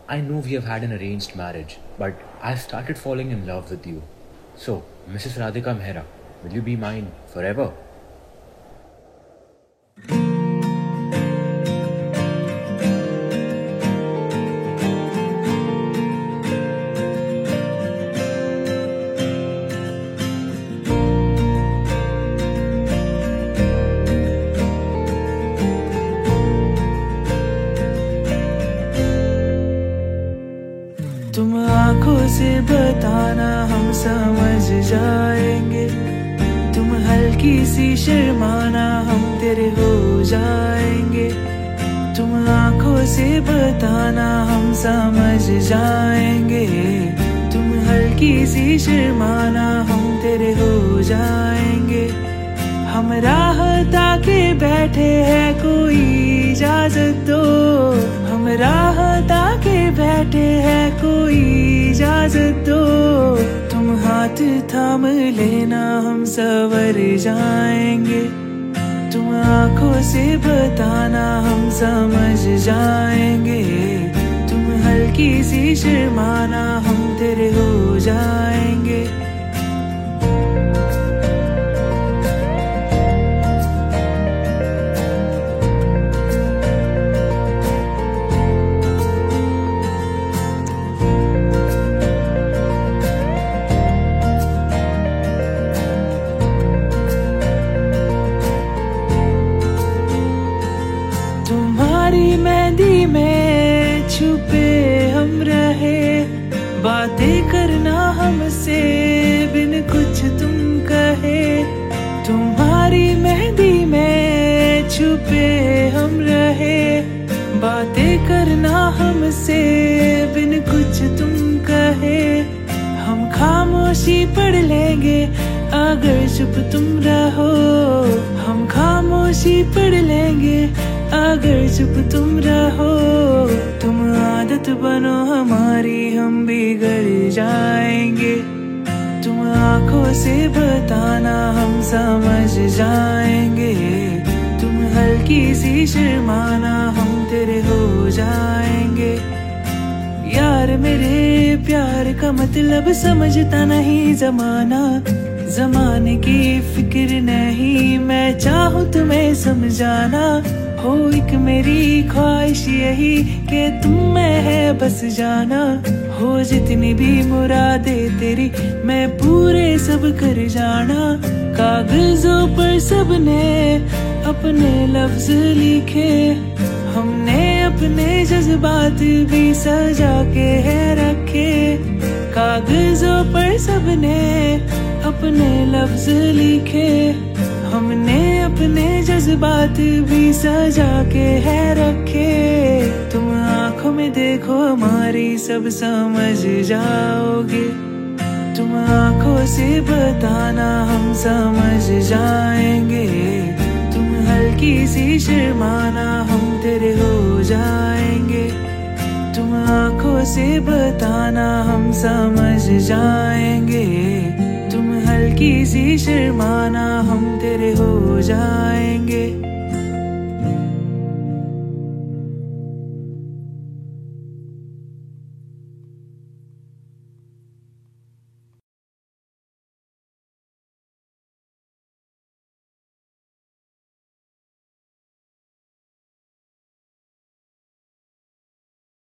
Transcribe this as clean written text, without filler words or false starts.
I know we have had an arranged marriage, but I've started falling in love with you. So, Mrs. Radhika Mehra, will you be mine forever? तुम आंखों से बताना हम समझ जाएंगे, तुम हल्की सी शर्माना हम तेरे हो जाएंगे। तुम आंखों से बताना हम समझ जाएंगे, तुम हल्की सी शर्माना हम तेरे हो जाएंगे। हम राह ताके बैठे हैं कोई इजाजत दो, हम राह ताके बैठे हैं कोई इजाजत दो। तुम हाथ थाम लेना हम सवर जाएंगे, तुम आंखों से बताना हम समझ जाएंगे। तुम हल्की सी शर्माना हम तेरे हो जाएंगे। तुम्हारी मेहंदी में छुपे हम रहे, बातें करना हमसे बिन कुछ तुम कहे। तुम्हारी मेहंदी में छुपे हम रहे, बातें करना हमसे बिन कुछ तुम कहे। हम खामोशी पढ़ लेंगे अगर चुप तुम रहो, हम खामोशी पढ़ लेंगे अगर चुप तुम रहो। तुम आदत बनो हमारी हम बिगड़ जाएंगे, तुम आंखों से बताना हम समझ जाएंगे। तुम हल्की सी शर्माना हम तेरे हो जाएंगे। यार मेरे प्यार का मतलब समझता नहीं ज़माना, ज़माने की फिक्र नहीं मैं चाहूँ तुम्हें समझाना। हो एक मेरी ख्वाहिश यही कि तुम में है बस जाना। हो जितनी भी मुरादें तेरी मैं पूरे सब कर जाना। कागजों पर सबने अपने लफ्ज लिखे, हमने अपने जज्बात भी सजा के है रखे। कागजों पर सबने अपने लफ्ज लिखे, हमने अपने जज्बात भी सजा के है रखे। तुम आंखों में देखो हमारी सब समझ जाओगे, तुम आंखों से बताना हम समझ जाएंगे। तुम हल्की सी शर्माना हम तेरे हो जाएंगे, तुम आंखों से बताना हम समझ जाएंगे। तुम हल्की सी शर्माना हम तेरे हो जाएंगे।